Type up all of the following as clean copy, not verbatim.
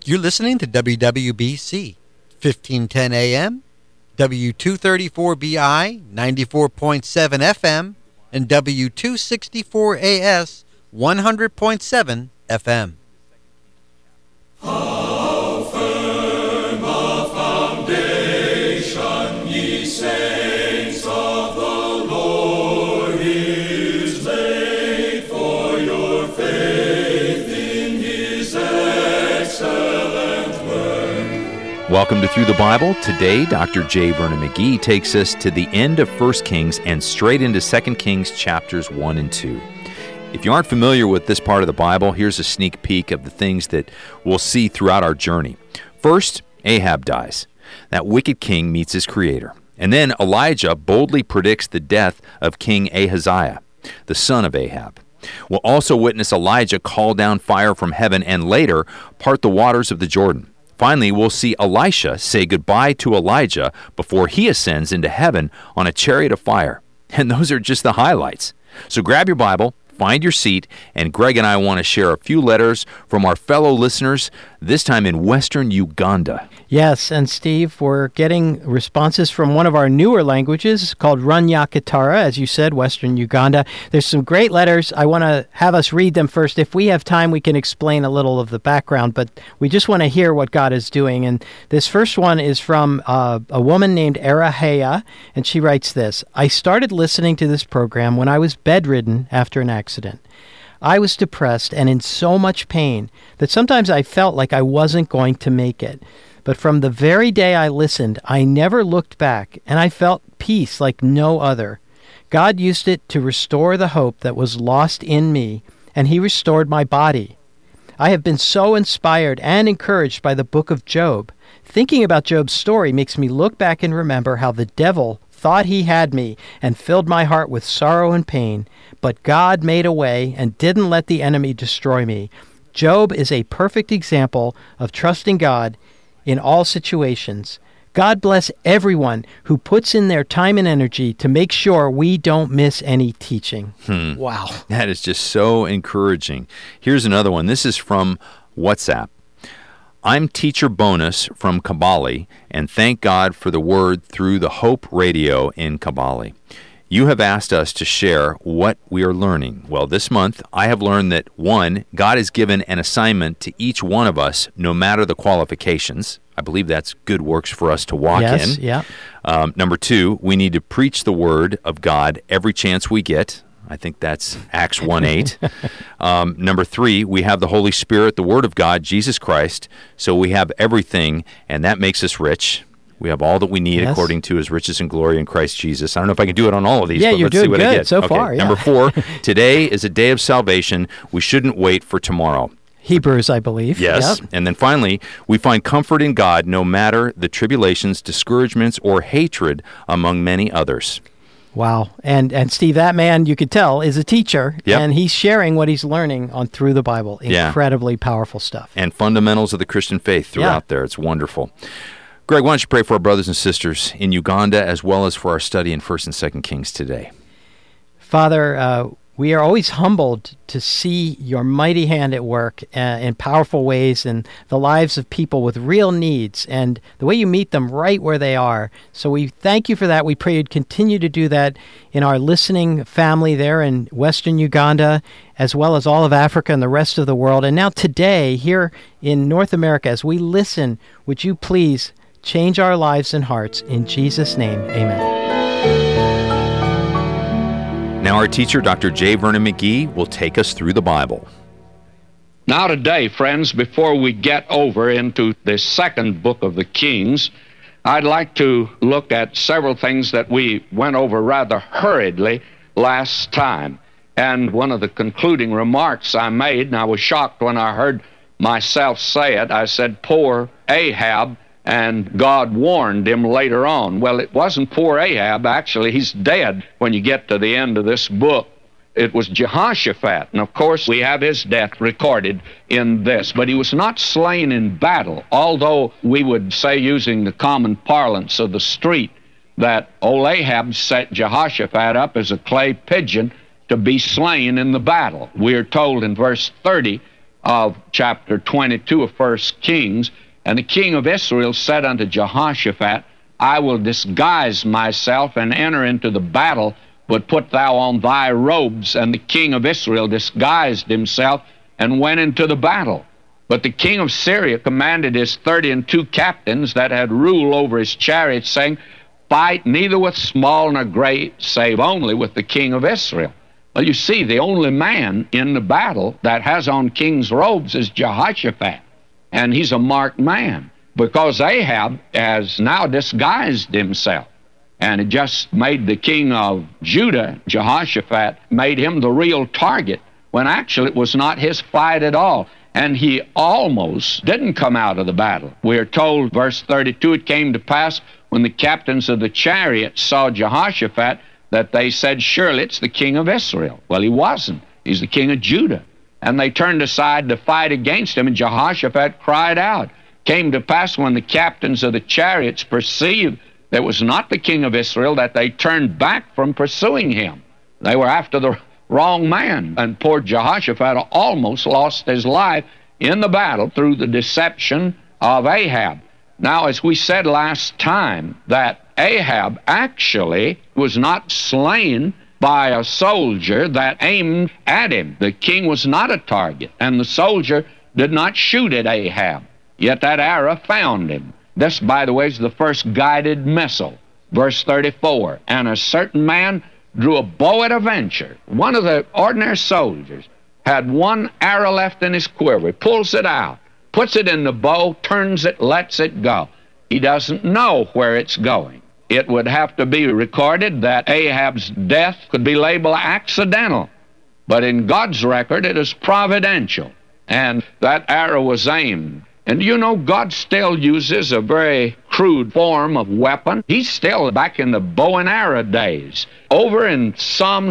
You're listening to WWBC, 1510 AM, W234BI, 94.7 FM, and W264AS, 100.7 FM. How firm a foundation, ye saints of the Lord, is laid for your faith in his excellent word. Welcome to Through the Bible. Today, Dr. J. Vernon McGee takes us to the end of 1 Kings and straight into 2 Kings chapters 1 and 2. If you aren't familiar with this part of the Bible, here's a sneak peek of the things that we'll see throughout our journey. First, Ahab dies. That wicked king meets his creator. And then Elijah boldly predicts the death of King Ahaziah, the son of Ahab. We'll also witness Elijah call down fire from heaven and later part the waters of the Jordan. Finally, we'll see Elisha say goodbye to Elijah before he ascends into heaven on a chariot of fire. And those are just the highlights. So grab your Bible, find your seat, and Greg and I want to share a few letters from our fellow listeners, this time in Western Uganda. Yes, and Steve, we're getting responses from one of our newer languages called Runyakitara, as you said, Western Uganda. There's some great letters. I want to have us read them first. If we have time, we can explain a little of the background, but we just want to hear what God is doing. And this first one is from a woman named Arahea, and she writes this: I started listening to this program when I was bedridden after an accident. I was depressed and in so much pain that sometimes I felt like I wasn't going to make it. But from the very day I listened, I never looked back, and I felt peace like no other. God used it to restore the hope that was lost in me, and He restored my body. I have been so inspired and encouraged by the book of Job. Thinking about Job's story makes me look back and remember how the devil thought he had me and filled my heart with sorrow and pain, but God made a way and didn't let the enemy destroy me. Job is a perfect example of trusting God in all situations. God bless everyone who puts in their time and energy to make sure we don't miss any teaching. Wow. That is just so encouraging. Here's another one. This is from WhatsApp. I'm Teacher Bonus from Kabali, and thank God for the word through the Hope Radio in Kabali. You have asked us to share what we are learning. Well, this month, I have learned that, 1, God has given an assignment to each one of us, no matter the qualifications. I believe that's good works for us to walk in. Yeah. Number 2, we need to preach the word of God every chance we get. I think that's Acts 1:8. Number 3, we have the Holy Spirit, the Word of God, Jesus Christ. So we have everything, and that makes us rich. We have all that we need according to His riches and glory in Christ Jesus. I don't know if I can do it on all of these, but let's see what I get. So far, yeah. Number 4, today is a day of salvation. We shouldn't wait for tomorrow. Hebrews, I believe. Yes. Yep. And then finally, we find comfort in God no matter the tribulations, discouragements, or hatred among many others. Wow. And Steve, that man, you could tell, is a teacher, Yep. and he's sharing what he's learning on Through the Bible. Incredibly powerful stuff. And fundamentals of the Christian faith throughout there. It's wonderful. Greg, why don't you pray for our brothers and sisters in Uganda as well as for our study in 1 and 2 Kings today? Father, we are always humbled to see your mighty hand at work in powerful ways in the lives of people with real needs and the way you meet them right where they are. So we thank you for that. We pray you'd continue to do that in our listening family there in Western Uganda, as well as all of Africa and the rest of the world. And now today, here in North America, as we listen, would you please change our lives and hearts. In Jesus' name, amen. Now our teacher, Dr. J. Vernon McGee, will take us through the Bible. Now today, friends, before we get over into the second book of the Kings, I'd like to look at several things that we went over rather hurriedly last time. And one of the concluding remarks I made, and I was shocked when I heard myself say it, I said, poor Ahab, and God warned him later on. Well, it wasn't poor Ahab. Actually, he's dead when you get to the end of this book. It was Jehoshaphat, and of course we have his death recorded in this. But he was not slain in battle, although we would say, using the common parlance of the street, that old Ahab set Jehoshaphat up as a clay pigeon to be slain in the battle. We are told in verse 30 of chapter 22 of 1 Kings. And the king of Israel said unto Jehoshaphat, I will disguise myself and enter into the battle, but put thou on thy robes. And the king of Israel disguised himself and went into the battle. But the king of Syria commanded his 32 captains that had rule over his chariots, saying, Fight neither with small nor great, save only with the king of Israel. Well, you see, the only man in the battle that has on king's robes is Jehoshaphat, and he's a marked man, because Ahab has now disguised himself, and it just made the king of Judah, Jehoshaphat, made him the real target, when actually it was not his fight at all. And he almost didn't come out of the battle. We are told, verse 32, it came to pass when the captains of the chariots saw Jehoshaphat that they said, Surely it's the king of Israel. Well, he wasn't. He's the king of Judah. And they turned aside to fight against him, and Jehoshaphat cried out. Came to pass when the captains of the chariots perceived that it was not the king of Israel, that they turned back from pursuing him. They were after the wrong man, and poor Jehoshaphat almost lost his life in the battle through the deception of Ahab. Now, as we said last time, that Ahab actually was not slain by a soldier that aimed at him. The king was not a target, and the soldier did not shoot at Ahab, yet that arrow found him. This, by the way, is the first guided missile. Verse 34, and a certain man drew a bow at a venture. One of the ordinary soldiers had one arrow left in his quiver. He pulls it out, puts it in the bow, turns it, lets it go. He doesn't know where it's going. It would have to be recorded that Ahab's death could be labeled accidental, but in God's record it is providential, and that arrow was aimed. And you know, God still uses a very crude form of weapon. He's still back in the bow and arrow days. Over in Psalm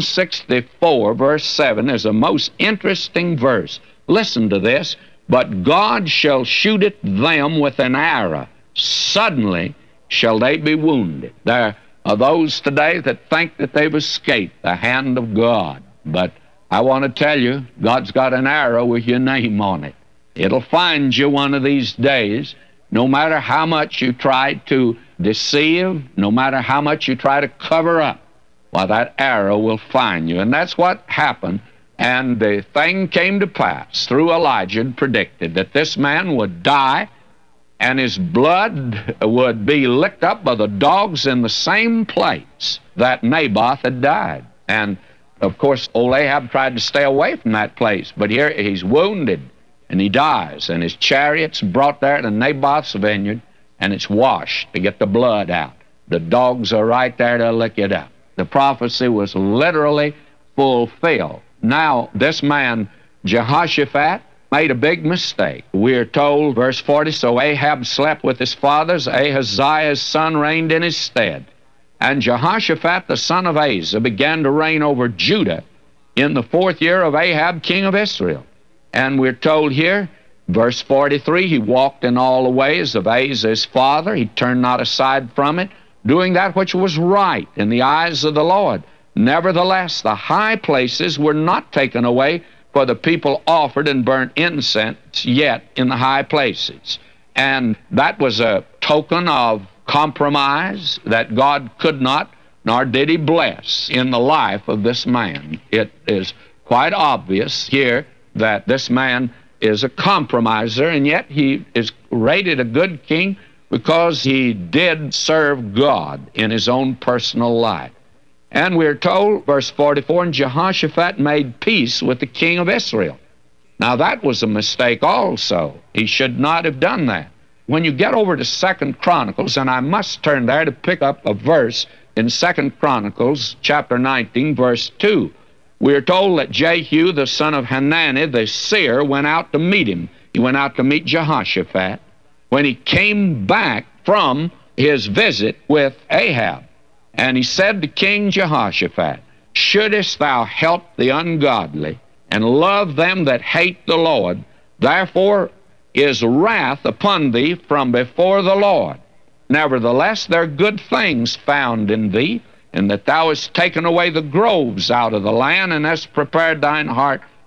64, verse 7, is a most interesting verse. Listen to this. But God shall shoot at them with an arrow. Suddenly shall they be wounded. There are those today that think that they've escaped the hand of God. But I want to tell you, God's got an arrow with your name on it. It'll find you one of these days, no matter how much you try to deceive, no matter how much you try to cover up. Well, that arrow will find you. And that's what happened. And the thing came to pass through Elijah, and predicted that this man would die, and his blood would be licked up by the dogs in the same place that Naboth had died. And, of course, old Ahab tried to stay away from that place, but here he's wounded, and he dies, and his chariot's brought there to Naboth's vineyard, and it's washed to get the blood out. The dogs are right there to lick it up. The prophecy was literally fulfilled. Now, this man, Jehoshaphat, made a big mistake. We're told, verse 40, so Ahab slept with his fathers, Ahaziah his son reigned in his stead. And Jehoshaphat the son of Asa began to reign over Judah in the 4th year of Ahab king of Israel. And we're told here, verse 43, he walked in all the ways of Asa his father, he turned not aside from it, doing that which was right in the eyes of the Lord. Nevertheless, the high places were not taken away, for the people offered and burnt incense yet in the high places. And that was a token of compromise that God could not, nor did he bless in the life of this man. It is quite obvious here that this man is a compromiser, and yet he is rated a good king because he did serve God in his own personal life. And we're told, verse 44, and Jehoshaphat made peace with the king of Israel. Now that was a mistake also. He should not have done that. When you get over to 2 Chronicles, and I must turn there to pick up a verse in 2 Chronicles chapter 19, verse 2, we are told that Jehu, the son of Hanani, the seer, went out to meet him. He went out to meet Jehoshaphat when he came back from his visit with Ahab. And he said to King Jehoshaphat, shouldest thou help the ungodly and love them that hate the Lord? Therefore is wrath upon thee from before the Lord. Nevertheless, there are good things found in thee, in that thou hast taken away the groves out of the land, and hast prepared thine heart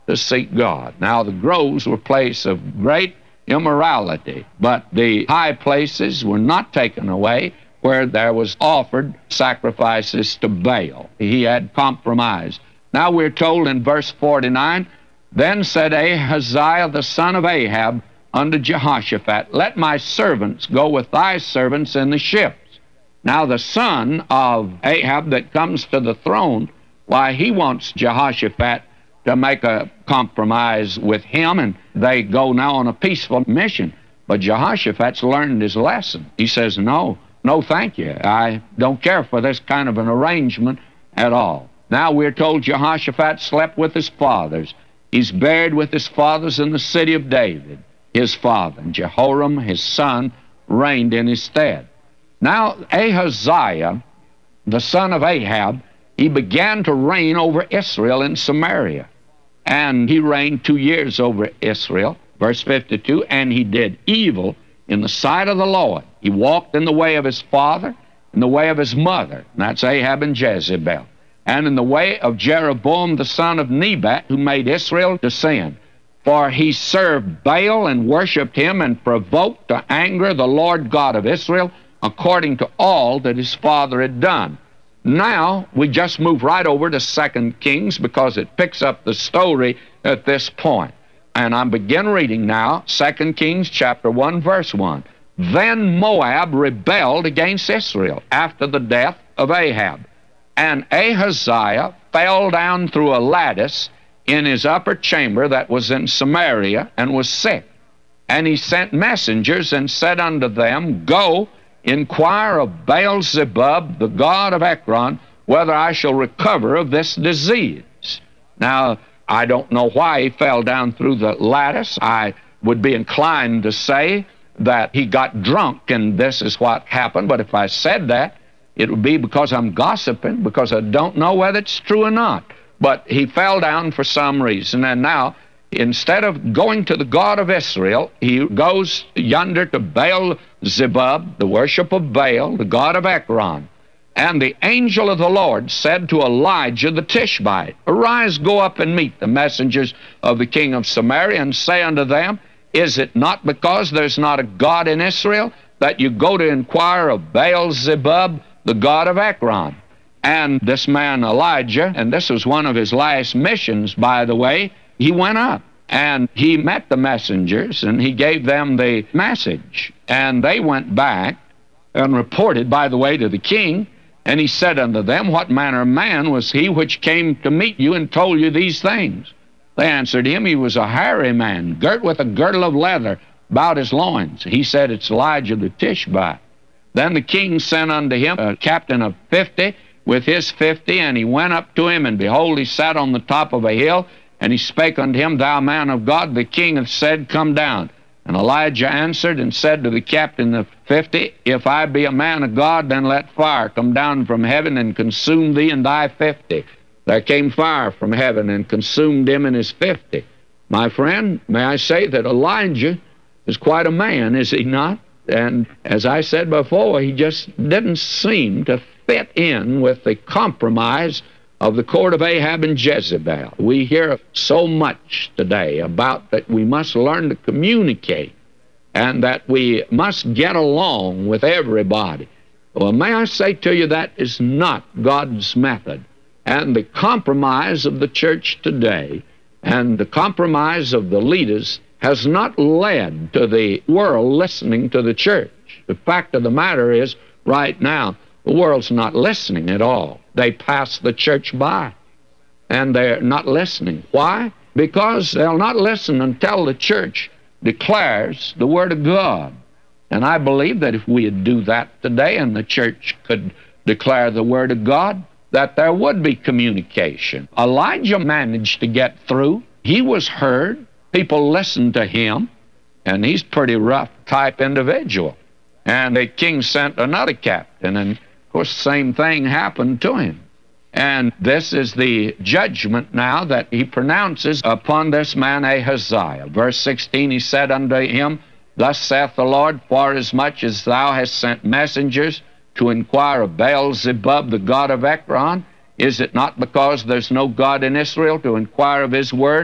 to seek God. Now, the groves were places of great immorality, but the high places were not taken away where there was offered sacrifices to Baal. He had compromised. Now we're told in verse 49, then said Ahaziah the son of Ahab unto Jehoshaphat, let my servants go with thy servants in the ships. Now the son of Ahab that comes to the throne, why, he wants Jehoshaphat to make a compromise with him, and they go now on a peaceful mission. But Jehoshaphat's learned his lesson. He says, no, thank you. I don't care for this kind of an arrangement at all. Now we're told Jehoshaphat slept with his fathers. He's buried with his fathers in the city of David, his father. And Jehoram, his son, reigned in his stead. Now Ahaziah, the son of Ahab, he began to reign over Israel in Samaria. And he reigned 2 years over Israel. Verse 52, and he did evil in the sight of the Lord. He walked in the way of his father, in the way of his mother, and that's Ahab and Jezebel, and in the way of Jeroboam the son of Nebat, who made Israel to sin. For he served Baal and worshipped him and provoked to anger the Lord God of Israel, according to all that his father had done. Now, we just move right over to 2 Kings because it picks up the story at this point. And I begin reading now, 2 Kings chapter 1, verse 1. Then Moab rebelled against Israel after the death of Ahab. And Ahaziah fell down through a lattice in his upper chamber that was in Samaria and was sick. And he sent messengers and said unto them, go, inquire of Baal-zebub, the god of Ekron, whether I shall recover of this disease. Now, I don't know why he fell down through the lattice. I would be inclined to say that he got drunk and this is what happened, but if I said that, it would be because I'm gossiping, because I don't know whether it's true or not. But he fell down for some reason, and now, instead of going to the God of Israel, he goes yonder to Baal-zebub, the worship of Baal, the god of Ekron. And the angel of the Lord said to Elijah the Tishbite, arise, go up and meet the messengers of the king of Samaria, and say unto them, is it not because there's not a God in Israel that you go to inquire of Baal-zebub, the god of Ekron? And this man Elijah, and this was one of his last missions, by the way, he went up and he met the messengers and he gave them the message. And they went back and reported, by the way, to the king. And he said unto them, what manner of man was he which came to meet you and told you these things? They answered him, he was a hairy man, girt with a girdle of leather about his loins. He said, it's Elijah the Tishbite. Then the king sent unto him a captain of 50 with his 50, and he went up to him, and behold, he sat on the top of a hill, and he spake unto him, thou man of God, the king hath said, come down. And Elijah answered and said to the captain of 50, if I be a man of God, then let fire come down from heaven and consume thee and thy 50. There came fire from heaven and consumed him and his 50. My friend, may I say that Elijah is quite a man, is he not? And as I said before, he just didn't seem to fit in with the compromise of the court of Ahab and Jezebel. We hear so much today about that we must learn to communicate and that we must get along with everybody. Well, may I say to you, that is not God's method. And the compromise of the church today and the compromise of the leaders has not led to the world listening to the church. The fact of the matter is, right now, the world's not listening at all. They pass the church by, and they're not listening. Why? Because they'll not listen until the church declares the Word of God. And I believe that if we would do that today and the church could declare the Word of God, that there would be communication. Elijah managed to get through. He was heard. People listened to him, and he's a pretty rough type individual. And the king sent another captain, and of course the same thing happened to him. And this is the judgment now that he pronounces upon this man Ahaziah. Verse 16, he said unto him, thus saith the Lord, forasmuch as thou hast sent messengers to inquire of Baal-zebub, the god of Ekron, is it not because there's no God in Israel to inquire of his word?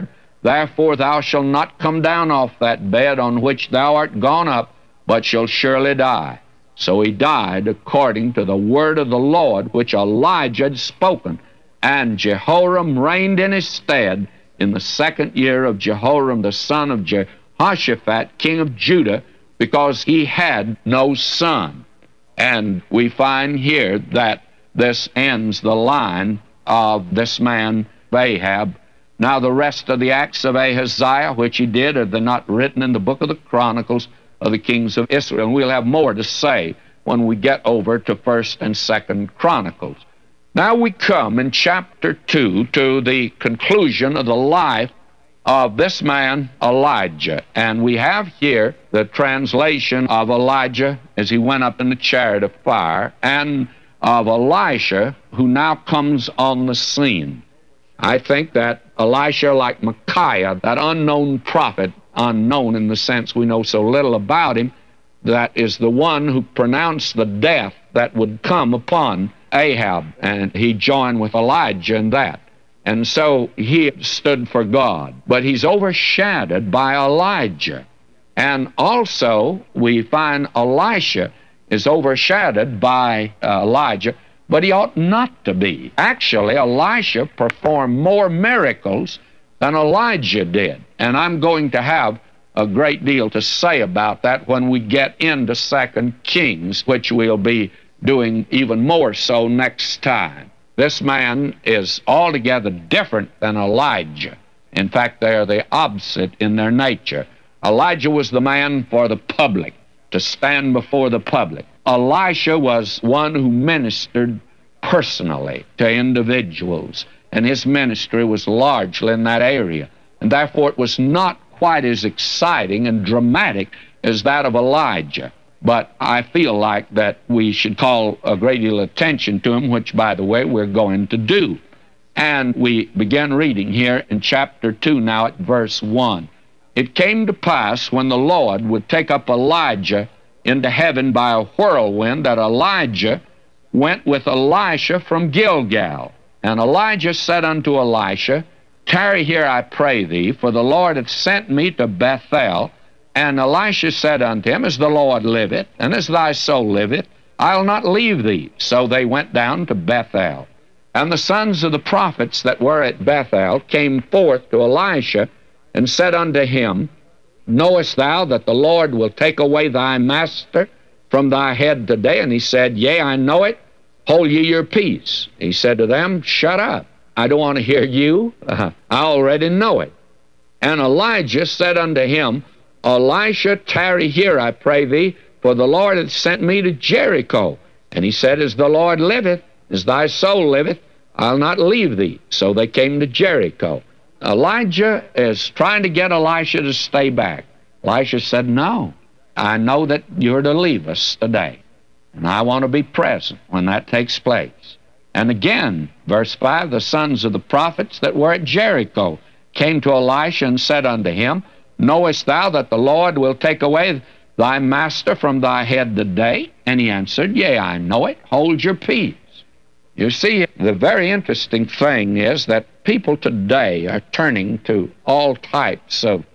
Therefore thou shalt not come down off that bed on which thou art gone up, but shalt surely die. So he died according to the word of the Lord, which Elijah had spoken. And Jehoram reigned in his stead in the 2nd year of Jehoram the son of Jehoshaphat, king of Judah, because he had no son. And we find here that this ends the line of this man Ahab. Now the rest of the acts of Ahaziah, which he did, are they not written in the book of the Chronicles of the kings of Israel? And we'll have more to say when we get over to 1st and 2nd Chronicles. Now we come in chapter 2 to the conclusion of the life of this man Elijah. And we have here the translation of Elijah as he went up in the chariot of fire, and of Elisha, who now comes on the scene. I think that Elisha, like Micaiah, that unknown prophet, unknown in the sense we know so little about him, that is the one who pronounced the death that would come upon Ahab, and he joined with Elijah in that. And so he stood for God. But he's overshadowed by Elijah. And also we find Elisha is overshadowed by Elijah, but he ought not to be. Actually, Elisha performed more miracles than Elijah did. And I'm going to have a great deal to say about that when we get into 2 Kings, which we'll be doing even more so next time. This man is altogether different than Elijah. In fact, they are the opposite in their nature. Elijah was the man for the public, to stand before the public. Elisha was one who ministered personally to individuals, and his ministry was largely in that area. And therefore it was not quite as exciting and dramatic as that of Elijah. But I feel like that we should call a great deal of attention to him, which, by the way, we're going to do. And we begin reading here in chapter 2 now at verse 1. It came to pass when the Lord would take up Elijah into heaven by a whirlwind, that Elijah went with Elisha from Gilgal. And Elijah said unto Elisha, Tarry here, I pray thee, for the Lord hath sent me to Bethel. And Elisha said unto him, As the Lord liveth, and as thy soul liveth, I'll not leave thee. So they went down to Bethel. And the sons of the prophets that were at Bethel came forth to Elisha, and said unto him, Knowest thou that the Lord will take away thy master from thy head today? And he said, Yea, I know it. Hold ye your peace. He said to them, Shut up. I don't want to hear you. I already know it. And Elijah said unto him, Elisha, tarry here, I pray thee, for the Lord hath sent me to Jericho. And he said, As the Lord liveth, as thy soul liveth, I'll not leave thee. So they came to Jericho. Elijah is trying to get Elisha to stay back. Elisha said, No, I know that you're to leave us today, and I want to be present when that takes place. And again, verse 5, the sons of the prophets that were at Jericho came to Elisha and said unto him, Knowest thou that the Lord will take away thy master from thy head today? And he answered, Yea, I know it. Hold your peace. You see, the very interesting thing is that people today are turning to all types of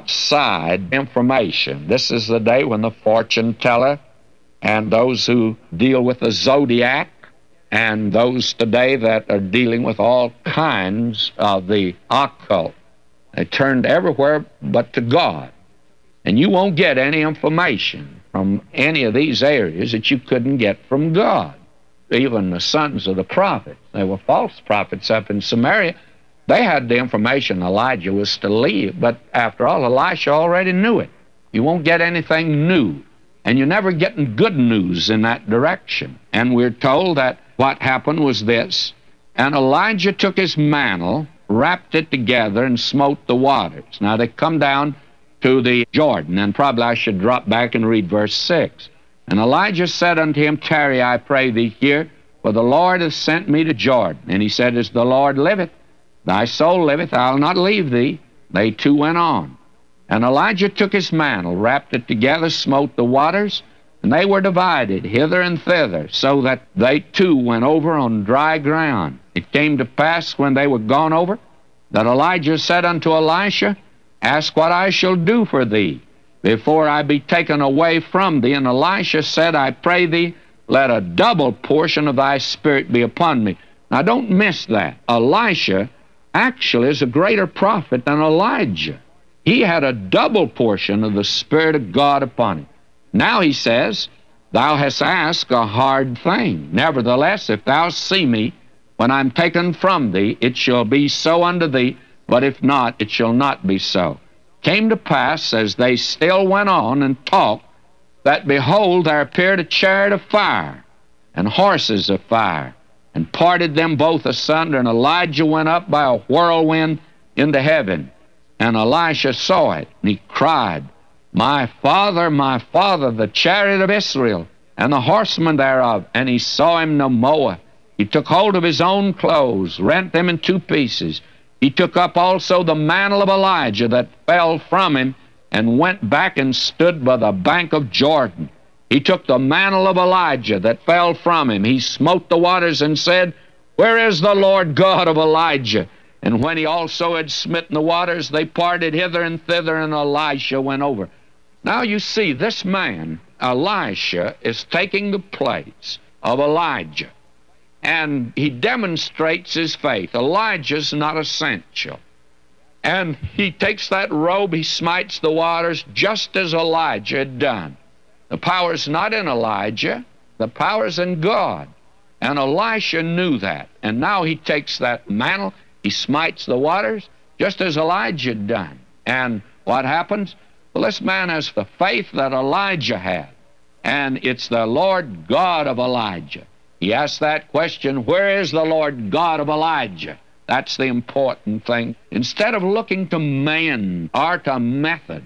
outside information. This is the day when the fortune teller and those who deal with the zodiac and those today that are dealing with all kinds of the occult, they turned everywhere but to God. And you won't get any information from any of these areas that you couldn't get from God. Even the sons of the prophets, they were false prophets up in Samaria. They had the information Elijah was to leave, but after all, Elisha already knew it. You won't get anything new, and you're never getting good news in that direction. And we're told that what happened was this, and Elijah took his mantle, wrapped it together, and smote the waters. Now they come down to the Jordan, and probably I should drop back and read verse 6. And Elijah said unto him, Tarry, I pray thee here, for the Lord hath sent me to Jordan. And he said, As the Lord liveth, thy soul liveth, I'll not leave thee. They two went on. And Elijah took his mantle, wrapped it together, smote the waters, and they were divided hither and thither, so that they two went over on dry ground. It came to pass when they were gone over, that Elijah said unto Elisha, Ask what I shall do for thee before I be taken away from thee. And Elisha said, I pray thee, let a double portion of thy spirit be upon me. Now don't miss that. Elisha actually is a greater prophet than Elijah. He had a double portion of the Spirit of God upon him. Now he says, Thou hast asked a hard thing. Nevertheless, if thou see me when I'm taken from thee, it shall be so unto thee, but if not, it shall not be so. Came to pass, as they still went on and talked, that behold, there appeared a chariot of fire, and horses of fire, and parted them both asunder, and Elijah went up by a whirlwind into heaven. And Elisha saw it, and he cried, my father, the chariot of Israel, and the horsemen thereof. And he saw him no more. He took hold of his own clothes, rent them in two pieces. He took up also the mantle of Elijah that fell from him, and went back and stood by the bank of Jordan. He took the mantle of Elijah that fell from him. He smote the waters and said, Where is the Lord God of Elijah? And when he also had smitten the waters, they parted hither and thither, and Elisha went over. Now you see, this man, Elisha, is taking the place of Elijah. And he demonstrates his faith. Elijah's not essential. And he takes that robe, he smites the waters, just as Elijah had done. The power's not in Elijah, the power's in God. And Elisha knew that. And now he takes that mantle, he smites the waters, just as Elijah had done. And what happens? Well, this man has the faith that Elijah had. And it's the Lord God of Elijah. He asked that question, where is the Lord God of Elijah? That's the important thing. Instead of looking to man or to methods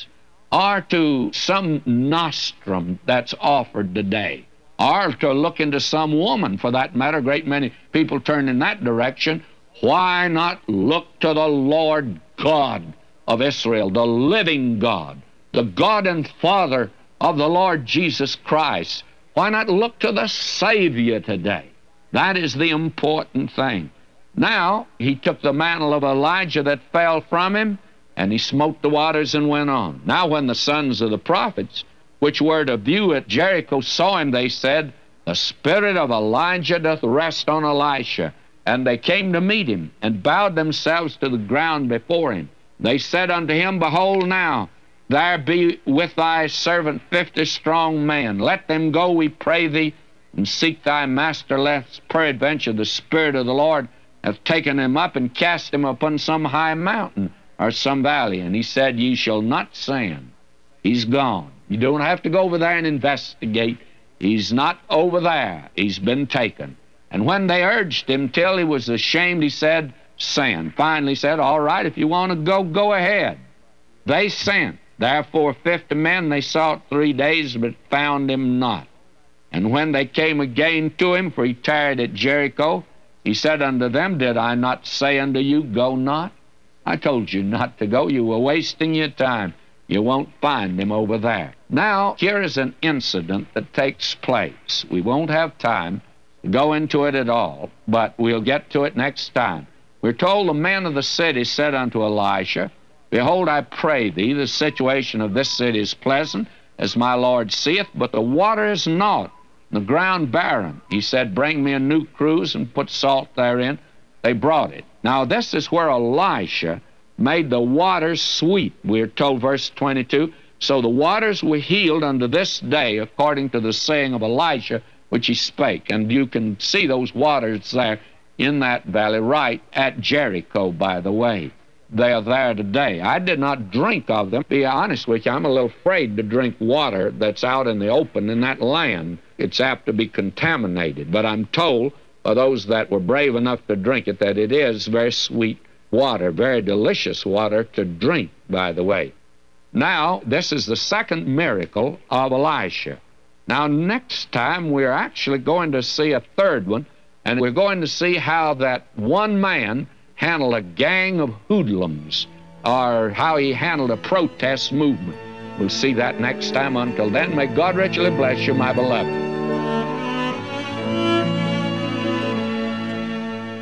or to some nostrum that's offered today, or to look into some woman, for that matter, a great many people turn in that direction, why not look to the Lord God of Israel, the living God, the God and Father of the Lord Jesus Christ? Why not look to the Savior today? That is the important thing. Now, he took the mantle of Elijah that fell from him, and he smote the waters and went on. Now, when the sons of the prophets, which were to view at Jericho, saw him, they said, The spirit of Elijah doth rest on Elisha. And they came to meet him, and bowed themselves to the ground before him. They said unto him, Behold now, there be with thy servant 50 strong men. Let them go, we pray thee, and seek thy master, lest peradventure the Spirit of the Lord hath taken him up and cast him upon some high mountain or some valley. And he said, Ye shall not send. He's gone. You don't have to go over there and investigate. He's not over there. He's been taken. And when they urged him till he was ashamed, he said, Send. Finally said, All right, if you want to go, go ahead. They sent. Therefore 50 men they sought 3 days, but found him not. And when they came again to him, for he tarried at Jericho, he said unto them, Did I not say unto you, Go not? I told you not to go. You were wasting your time. You won't find him over there. Now, here is an incident that takes place. We won't have time to go into it at all, but we'll get to it next time. We're told the men of the city said unto Elisha, Behold, I pray thee, the situation of this city is pleasant, as my Lord seeth, but the water is naught, the ground barren. He said, Bring me a new cruse and put salt therein. They brought it. Now this is where Elisha made the waters sweet. We're told, verse 22, So the waters were healed unto this day, according to the saying of Elisha, which he spake. And you can see those waters there in that valley, right at Jericho, by the way. They are there today. I did not drink of them. Be honest with you, I'm a little afraid to drink water that's out in the open in that land. It's apt to be contaminated. But I'm told by those that were brave enough to drink it that it is very sweet water, very delicious water to drink, by the way. Now, this is the second miracle of Elisha. Now, next time, we're actually going to see a third one, and we're going to see how that one man handled a gang of hoodlums, or how he handled a protest movement. We'll see that next time. Until then, may God richly bless you, my beloved.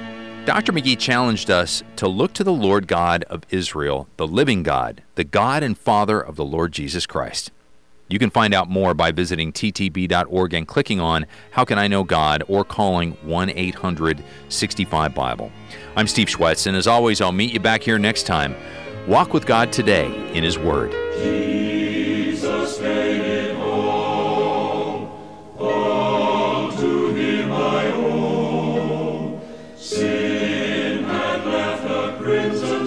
Dr. McGee challenged us to look to the Lord God of Israel, the living God, the God and Father of the Lord Jesus Christ. You can find out more by visiting ttb.org and clicking on How Can I Know God or calling 1-800-65-BIBLE. I'm Steve Schwetz, and as always, I'll meet you back here next time. Walk with God today in His Word. Jesus made it home. All to Him I owe. Sin had left a crimson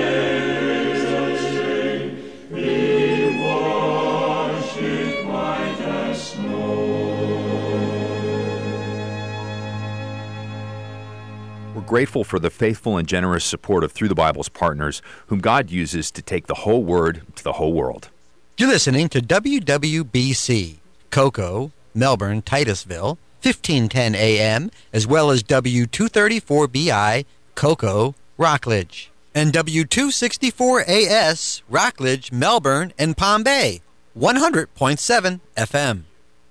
stain. He washed it white as snow. We're grateful for the faithful and generous support of Through the Bible's partners, whom God uses to take the whole Word to the whole world. You're listening to WWBC, Cocoa, Melbourne, Titusville, 1510 AM, as well as W234BI, Cocoa, Rockledge, and W264AS, Rockledge, Melbourne, and Palm Bay, 100.7 FM.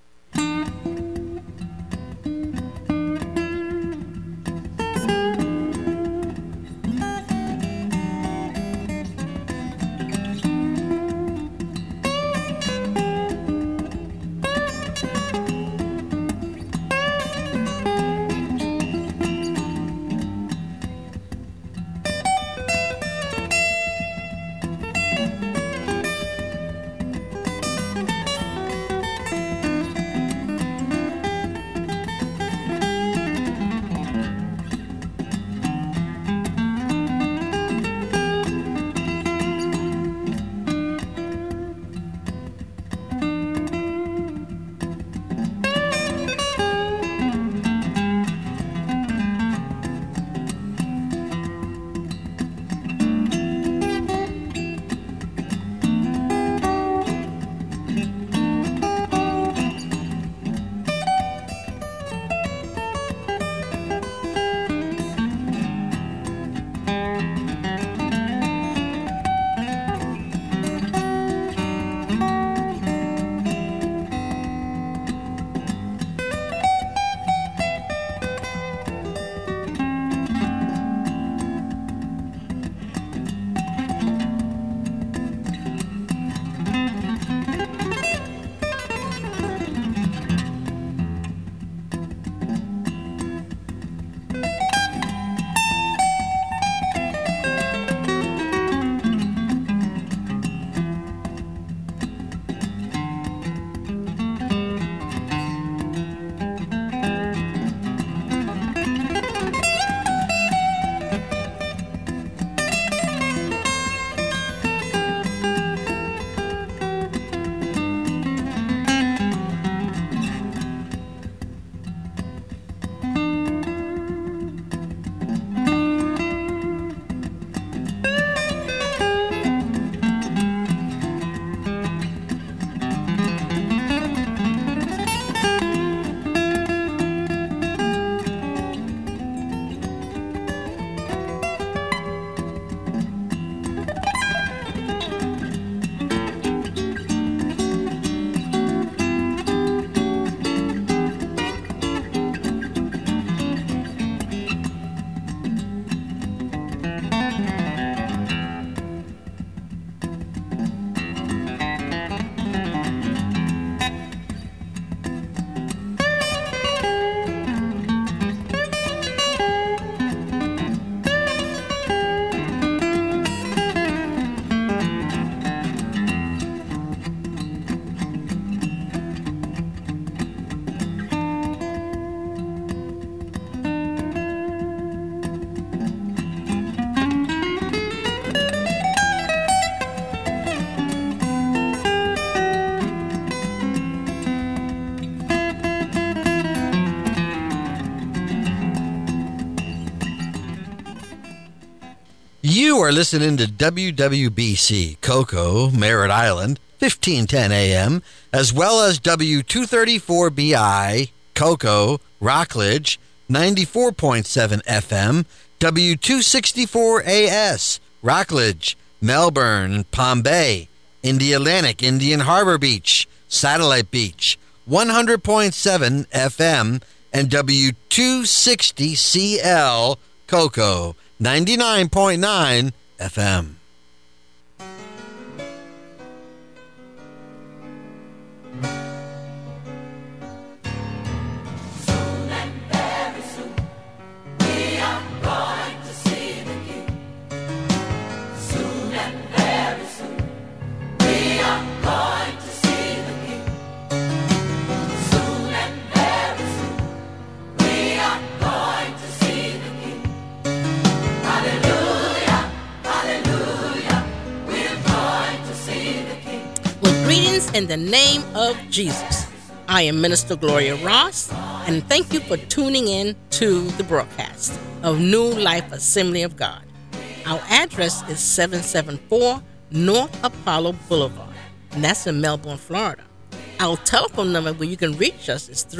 You are listening to WWBC, Cocoa, Merritt Island, 1510 AM, as well as W234BI, Cocoa, Rockledge, 94.7 FM, W264AS, Rockledge, Melbourne, Palm Bay, Indialantic, Indian Harbor Beach, Satellite Beach, 100.7 FM, and W260CL, Cocoa 99.9 FM. Greetings in the name of Jesus. I am Minister Gloria Ross, and thank you for tuning in to the broadcast of New Life Assembly of God. Our address is 774 North Apollo Boulevard, and that's in Melbourne, Florida. Our telephone number where you can reach us is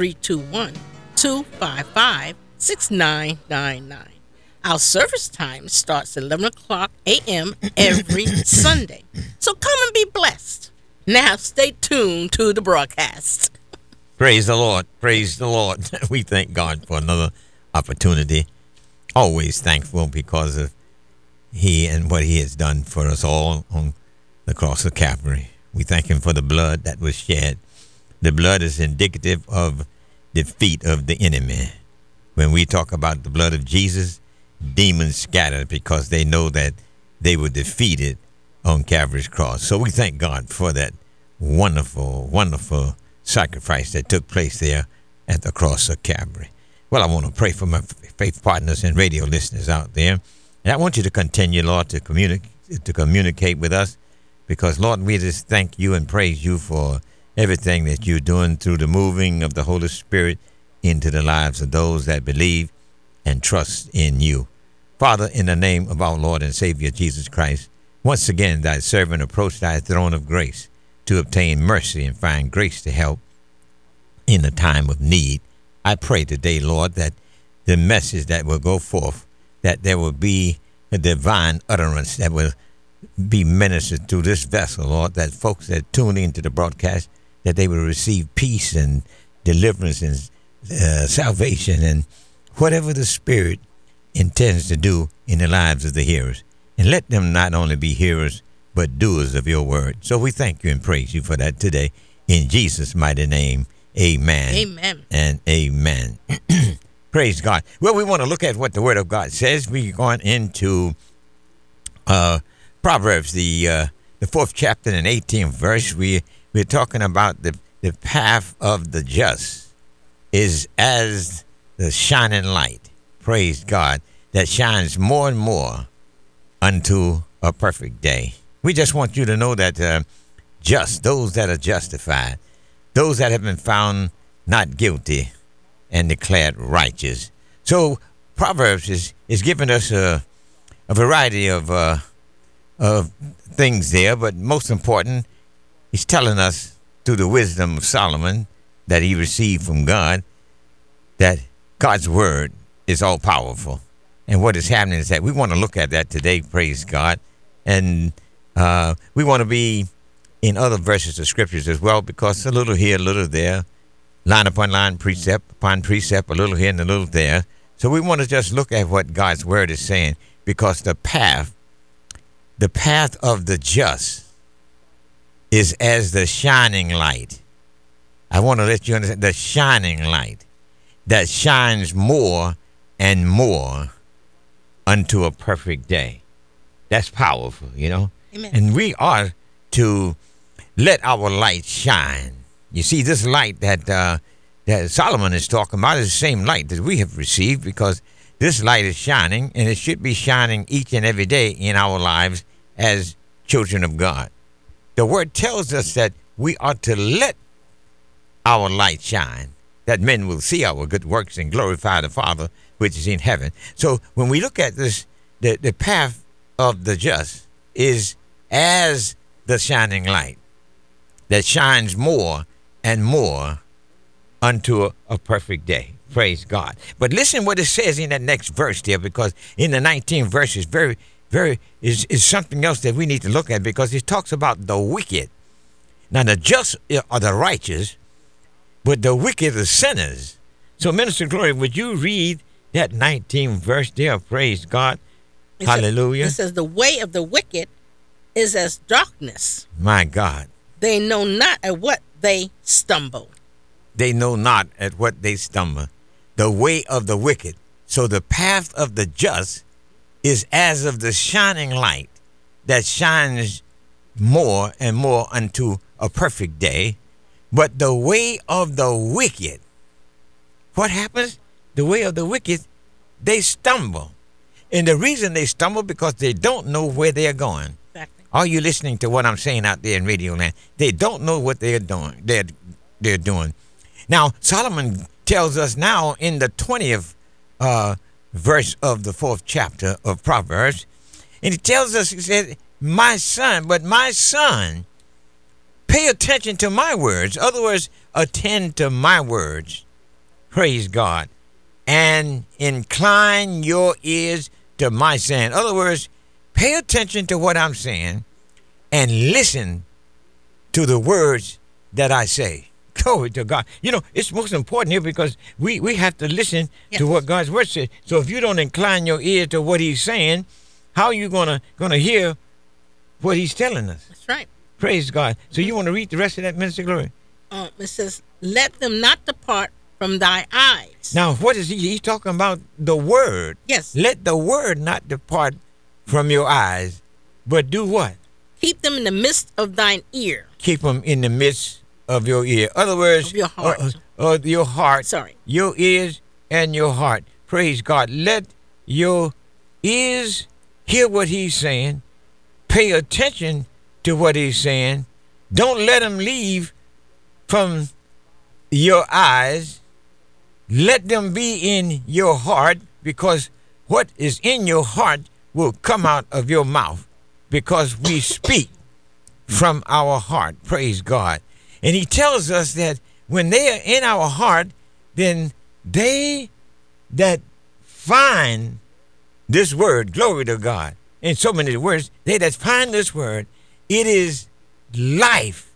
321-255-6999. Our service time starts at 11 o'clock a.m. every Sunday. So come and be blessed. Now stay tuned to the broadcast. Praise the Lord. Praise the Lord. We thank God for another opportunity. Always thankful because of He and what He has done for us all on the cross of Calvary. We thank Him for the blood that was shed. The blood is indicative of defeat of the enemy. When we talk about the blood of Jesus, demons scattered because they know that they were defeated on Calvary's cross. So we thank God for that wonderful, wonderful sacrifice that took place there at the cross of Calvary. Well, I want to pray for my faith partners and radio listeners out there. And I want you to continue, Lord, to communicate with us because, Lord, we just thank you and praise you for everything that you're doing through the moving of the Holy Spirit into the lives of those that believe and trust in you. Father, in the name of our Lord and Savior Jesus Christ, once again, thy servant approached thy throne of grace to obtain mercy and find grace to help in the time of need. I pray today, Lord, that the message that will go forth, that there will be a divine utterance that will be ministered through this vessel, Lord, that folks that tune into the broadcast, that they will receive peace and deliverance and salvation and whatever the Spirit intends to do in the lives of the hearers. And let them not only be hearers, but doers of your word. So we thank you and praise you for that today. In Jesus' mighty name, amen. Amen. And amen. Praise God. Well, we want to look at what the word of God says. We're going into Proverbs, the 4th chapter and 18th verse. We're talking about the path of the just is as the shining light. Praise God. That shines more and more unto a perfect day. We just want you to know that those that are justified, those that have been found not guilty and declared righteous. So Proverbs is giving us a variety of things there, but most important, he's telling us through the wisdom of Solomon that he received from God, that God's word is all powerful. And what is happening is that we want to look at that today, praise God. And we want to be in other verses of scriptures as well, because a little here, a little there, line upon line, precept upon precept, a little here and a little there. So we want to just look at what God's word is saying, because the path of the just is as the shining light. I want to let you understand the shining light that shines more and more unto a perfect day. That's powerful, you know. Amen. And we are to let our light shine. You see, this light that Solomon is talking about is the same light that we have received, because this light is shining, and it should be shining each and every day in our lives as children of God. The word tells us that we are to let our light shine, that men will see our good works and glorify the Father which is in heaven. So when we look at this, the path of the just is as the shining light that shines more and more unto a perfect day. Praise God. But listen what it says in that next verse there, because in the 19th verse is is something else that we need to look at, because it talks about the wicked. Now the just are the righteous, but the wicked are sinners. So Minister Gloria, would you read that 19th verse there. Praise God. It says- Hallelujah. It says, the way of the wicked is as darkness. My God. They know not at what they stumble. They know not at what they stumble. The way of the wicked. So the path of the just is as of the shining light that shines more and more unto a perfect day. But the way of the wicked, what happens? The way of the wicked, they stumble. And the reason they stumble because they don't know where they're going. Exactly. Are you listening to what I'm saying out there in Radio Land? They don't know what they're doing. They're doing. Now, Solomon tells us now in the 20th verse of the 4th chapter of Proverbs, and he tells us, he said, my son, pay attention to my words. In other words, attend to my words. Praise God. And incline your ears to my saying. In other words, pay attention to what I'm saying and listen to the words that I say. Glory to God. You know, it's most important here because we have to listen to what God's word says. So if you don't incline your ear to what he's saying, how are you gonna hear what he's telling us? That's right. Praise God. So you want to read the rest of that, Minister Glory? It says, let them not depart from thy eyes. Now, what is he? He's talking about the word. Yes. Let the word not depart from your eyes, but do what? Keep them in the midst of thine ear. Keep them in the midst of your ear. In other words, Of your heart. Your heart. Sorry. Your ears and your heart. Praise God. Let your ears hear what he's saying. Pay attention to what he's saying. Don't let him leave from your eyes. Let them be in your heart, because what is in your heart will come out of your mouth, because we speak from our heart. Praise God. And he tells us that when they are in our heart, then they that find this word, glory to God, in so many words, they that find this word, it is life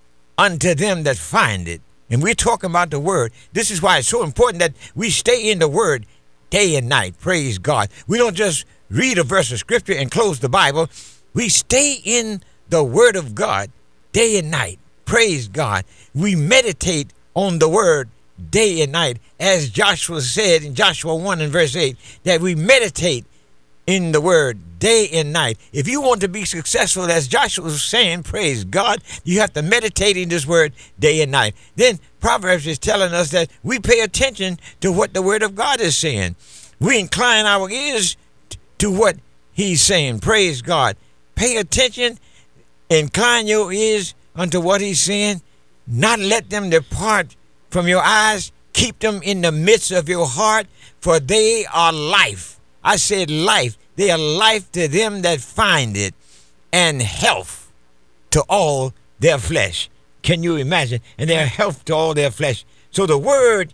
unto them that find it. And we're talking about the word. This is why it's so important that we stay in the word day and night. Praise God. We don't just read a verse of scripture and close the Bible. We stay in the word of God day and night. Praise God. We meditate on the word day and night. As Joshua said in Joshua 1 and verse 8, that we meditate in the word day and night. If you want to be successful, as Joshua was saying, praise God, you have to meditate in this word day and night. Then Proverbs is telling us that we pay attention to what the word of God is saying. We incline our ears to what he's saying. Praise God. Pay attention, incline your ears unto what he's saying. Not let them depart from your eyes. Keep them in the midst of your heart, for they are life. I said life. They are life to them that find it, and health to all their flesh. Can you imagine? And their health to all their flesh. So the word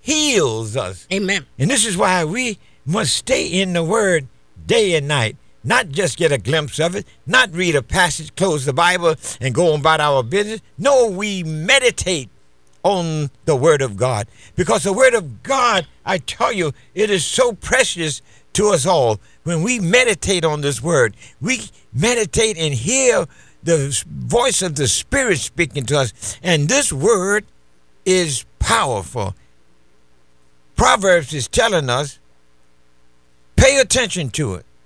heals us. Amen. And this is why we must stay in the word day and night. Not just get a glimpse of it, not read a passage, close the Bible, and go on about our business. No, we meditate on the word of God. Because the word of God, I tell you, it is so precious to us all. When we meditate on this word, we meditate and hear the voice of the Spirit speaking to us. And this word is powerful. Proverbs is telling us, pay attention to it.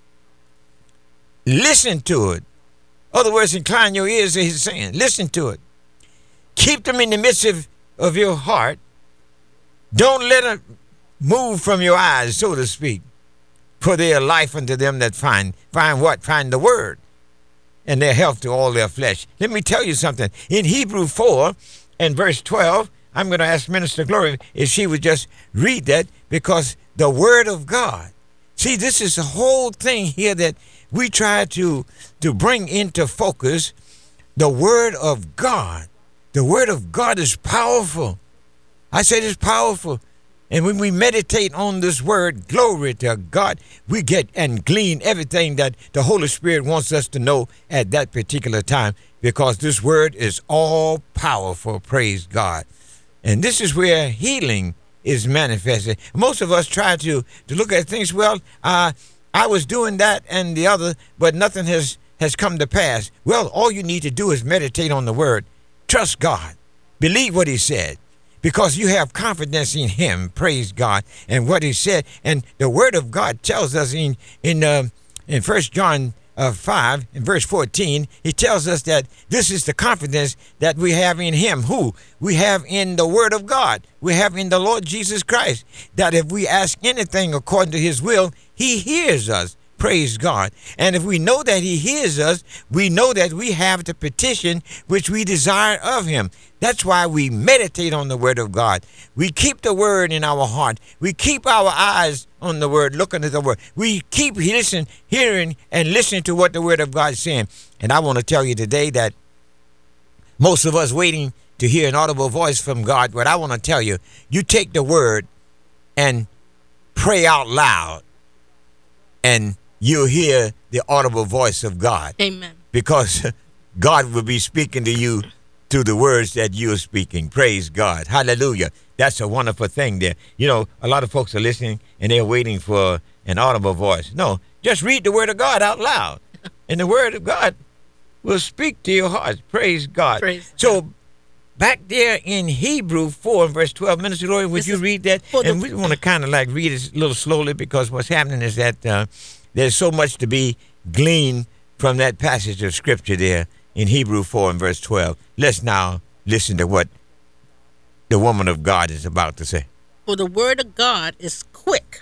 Listen to it. In other words, incline your ears, as he's saying. Listen to it. Keep them in the midst of your heart. Don't let them move from your eyes, so to speak. For they are life unto them that find what? Find the word. And their health to all their flesh. Let me tell you something. In Hebrew 4 and verse 12, I'm going to ask Minister Glory if she would just read that, because the word of God. See, this is the whole thing here that we try to bring into focus. The word of God. The word of God is powerful. I said it's powerful. And when we meditate on this word, glory to God, we get and glean everything that the Holy Spirit wants us to know at that particular time, because this word is all powerful, praise God. And this is where healing is manifested. Most of us try to look at things, well, I was doing that and the other, but nothing has come to pass. Well, all you need to do is meditate on the word. Trust God. Believe what he said, because you have confidence in him. Praise God. And what he said. And the word of God tells us in 1 John 5 in verse 14, he tells us that this is the confidence that we have in him. Who? We have in the word of God. We have in the Lord Jesus Christ, that if we ask anything according to his will, he hears us. Praise God. And if we know that he hears us, we know that we have the petition which we desire of him. That's why we meditate on the word of God. We keep the word in our heart. We keep our eyes on the word, looking at the word. We keep hearing and listening to what the word of God is saying. And I want to tell you today that most of us waiting to hear an audible voice from God. But I want to tell you, you take the word and pray out loud, and you'll hear the audible voice of God. Amen. Because God will be speaking to you through the words that you're speaking. Praise God. Hallelujah. That's a wonderful thing there. You know, a lot of folks are listening and they're waiting for an audible voice. No, just read the word of God out loud, and the word of God will speak to your hearts. Praise God. So back there in Hebrew 4 and verse 12, Minister Glory, would you read that? And we want to kind of like read it a little slowly, because what's happening is that there's so much to be gleaned from that passage of scripture there in Hebrew 4 and verse 12. Let's now listen to what the woman of God is about to say. For the word of God is quick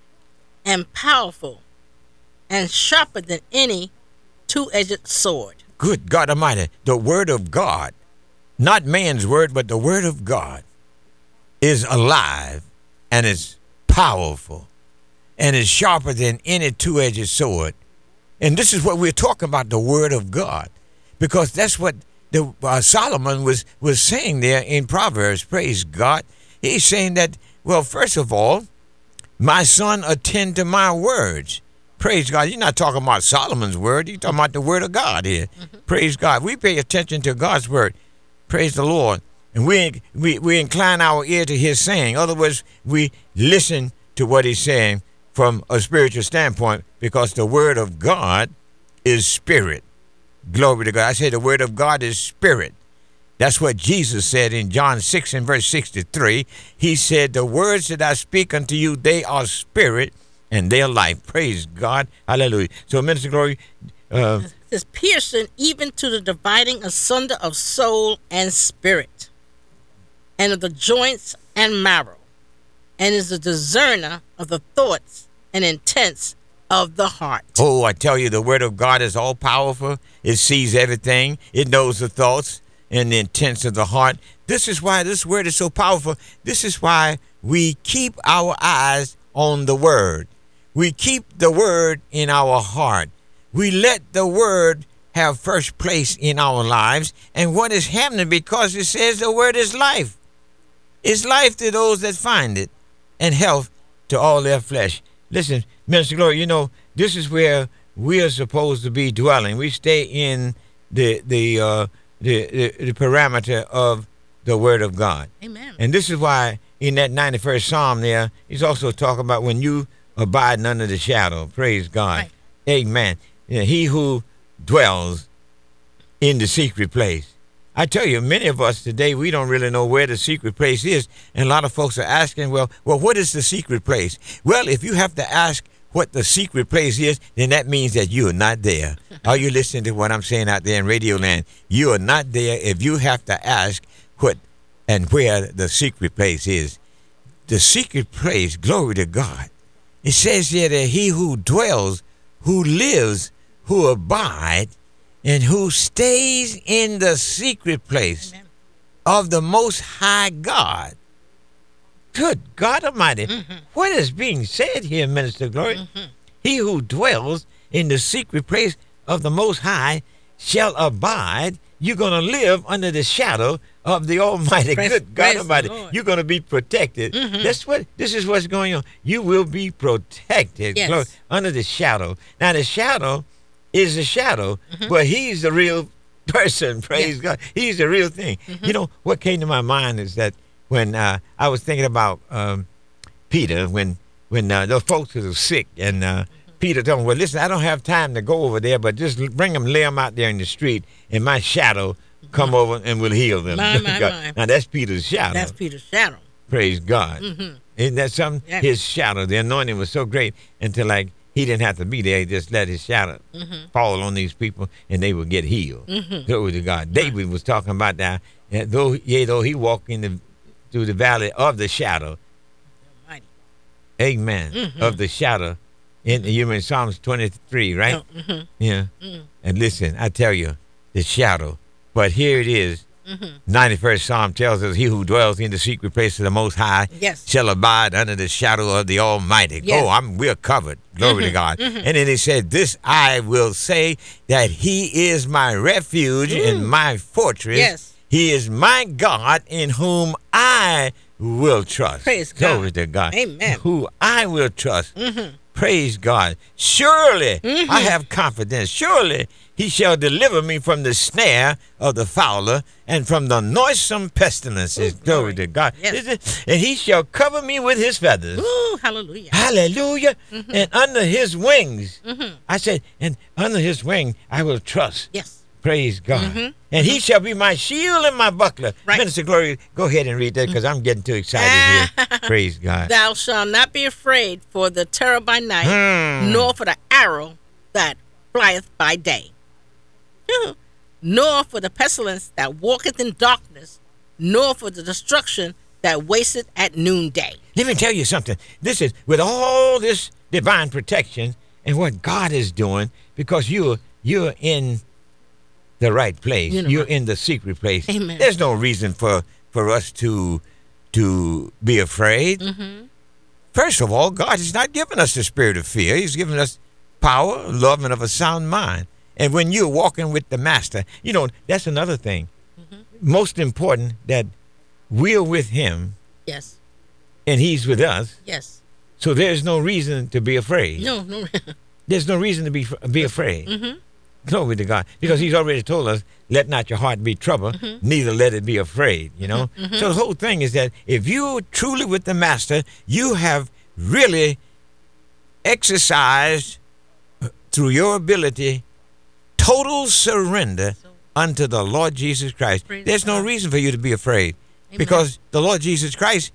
and powerful and sharper than any two-edged sword. Good God Almighty, the word of God, not man's word, but the word of God, is alive and is powerful and is sharper than any two-edged sword. And this is what we're talking about, the word of God, because that's what Solomon was saying there in Proverbs. Praise God. He's saying that, well, first of all, my son, attend to my words. Praise God. You're not talking about Solomon's word. You're talking about the word of God here. Mm-hmm. Praise God. We pay attention to God's word. Praise the Lord. And we incline our ear to his saying. In other words, we listen to what he's saying from a spiritual standpoint, because the word of God is spirit. Glory to God. I say the word of God is spirit. That's what Jesus said in John 6 and verse 63. He said, the words that I speak unto you, they are spirit and they are life. Praise God. Hallelujah. So, Minister Glory, is piercing even to the dividing asunder of soul and spirit, and of the joints and marrow, and is the discerner of the thoughts and intents of the heart. Oh, I tell you, the word of God is all powerful. It sees everything. It knows the thoughts and the intents of the heart. This is why this word is so powerful. This is why we keep our eyes on the word. We keep the word in our heart. We let the word have first place in our lives. And what is happening, because it says the word is life. It's life to those that find it, and health to all their flesh. Listen, Minister Glory, you know, this is where we are supposed to be dwelling. We stay in the parameter of the word of God. Amen. And this is why in that 91st Psalm there, he's also talking about when you abide under the shadow. Praise God. Right. Amen. You know, he who dwells in the secret place. I tell you, many of us today, we don't really know where the secret place is. And a lot of folks are asking, well, what is the secret place? Well, if you have to ask what the secret place is, then that means that you are not there. Are you listening to what I'm saying out there in Radio Land? You are not there if you have to ask what and where the secret place is. The secret place, glory to God. It says here that he who dwells, who lives, who abides, and who stays in the secret place Amen. Of the Most High God. Good God Almighty. Mm-hmm. What is being said here, Minister Glory? Mm-hmm. He who dwells in the secret place of the Most High shall abide. You're going to live under the shadow of the Almighty. Good God Almighty. You're going to be protected. Mm-hmm. This is what's going on. You will be protected yes. Under the shadow. Now, the shadow is a shadow, mm-hmm. but he's the real person. Praise God. He's the real thing. Mm-hmm. You know, what came to my mind is that when I was thinking about Peter when those folks were sick and Peter told him, well, listen, I don't have time to go over there, but just bring them, lay them out there in the street, and my shadow come over and will heal them. My. Now, that's Peter's shadow. That's Peter's shadow. Praise God. Isn't that something? Yeah. His shadow, the anointing was so great until, like, he didn't have to be there. He just let his shadow fall on these people, and they would get healed. Glory to God. David was talking about that. Though he walked through the valley of the shadow. Almighty. Amen. Of the shadow. You in Psalms 23, right? Yeah. And listen, I tell you, the shadow. But here it is. 91st Psalm tells us, he who dwells in the secret place of the Most High shall abide under the shadow of the Almighty. Yes. Oh, we're covered. Glory to God. And then he said, this I will say, that he is my refuge and my fortress. Yes. He is my God in whom I will trust. Praise God. Glory to God. Amen. Who I will trust. Praise God. Surely I have confidence. Surely he shall deliver me from the snare of the fowler and from the noisome pestilences. Glory to God. Yes. And he shall cover me with his feathers. Ooh, hallelujah. Hallelujah. And under his wings, I said, and under his wing I will trust. Yes. Praise God. And he shall be my shield and my buckler. Right. Minister Glory, go ahead and read that because I'm getting too excited here. Praise God. Thou shalt not be afraid for the terror by night, nor for the arrow that flieth by day, nor for the pestilence that walketh in darkness, nor for the destruction that wasteth at noonday. Let me tell you something. This is with all this divine protection and what God is doing, because you're in the right place. You're in the secret place. Amen. There's no reason for us to be afraid. First of all, God has not given us the spirit of fear. He's given us power, love, and of a sound mind. And when you're walking with the Master, that's another thing. Most important, that we're with him. Yes. And he's with us. Yes. So there's no reason to be afraid. No. There's no reason to be afraid. Glory to God. Because he's already told us, let not your heart be troubled, neither let it be afraid, So the whole thing is that if you're truly with the Master, you have really exercised through your ability total surrender unto the Lord Jesus Christ. There's no reason for you to be afraid. Amen. Because the Lord Jesus Christ,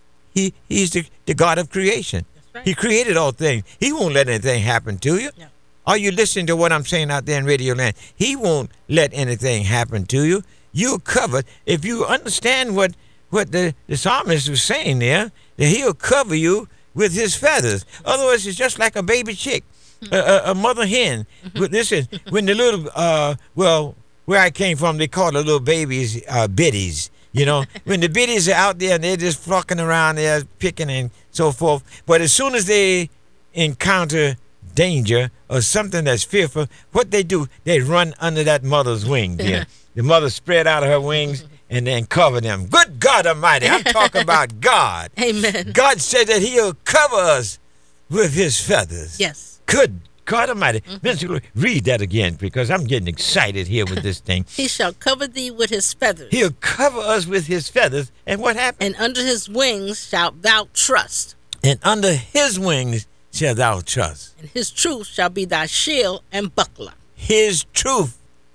he's the God of creation. That's right. He created all things. He won't let anything happen to you. No. Are you listening to what I'm saying out there in Radio Land? He won't let anything happen to you. You're covered. If you understand what the psalmist was saying there, that he'll cover you with his feathers. Otherwise, it's just like a baby chick, a mother hen. But listen, when the little, where I came from, they call the little babies biddies. When the biddies are out there and they're just flocking around there, picking and so forth. But as soon as they encounter danger or something that's fearful, what they do, they run under that mother's wing there. The mother spread out her wings and then cover them. Good God Almighty, I'm talking about God. Amen. God said that he'll cover us with his feathers. Yes. Good God Almighty. Minister Glory, read that again because I'm getting excited here with this thing. He shall cover thee with his feathers. He'll cover us with his feathers. And what happened? And under his wings shalt thou trust. And under his wings shall thou trust. And his truth shall be thy shield and buckler. His truth.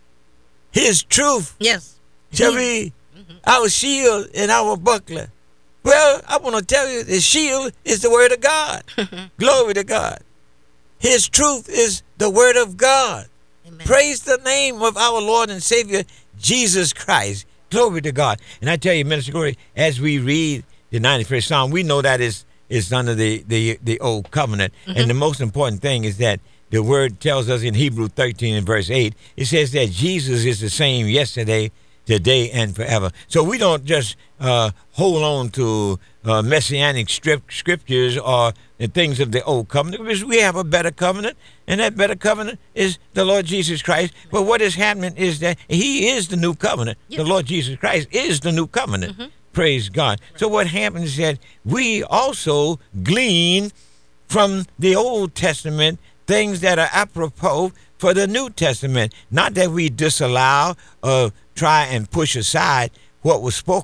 His truth Yes. shall be our shield and our buckler. Well, I want to tell you, the shield is the word of God. Glory to God. His truth is the word of God. Amen. Praise the name of our Lord and Savior, Jesus Christ. Glory to God. And I tell you, Minister Glory, as we read the 91st Psalm, we know that is under the old covenant. And the most important thing is that the word tells us in Hebrew 13 and verse 8, it says that Jesus is the same yesterday, today, and forever. So we don't just hold on to messianic scriptures or the things of the old covenant, because we have a better covenant, and that better covenant is the Lord Jesus Christ. But what is happening is that he is the new covenant. Yes. The Lord Jesus Christ is the new covenant. Praise God. So what happens is that we also glean from the Old Testament things that are apropos for the New Testament. Not that we disallow or try and push aside what was spoken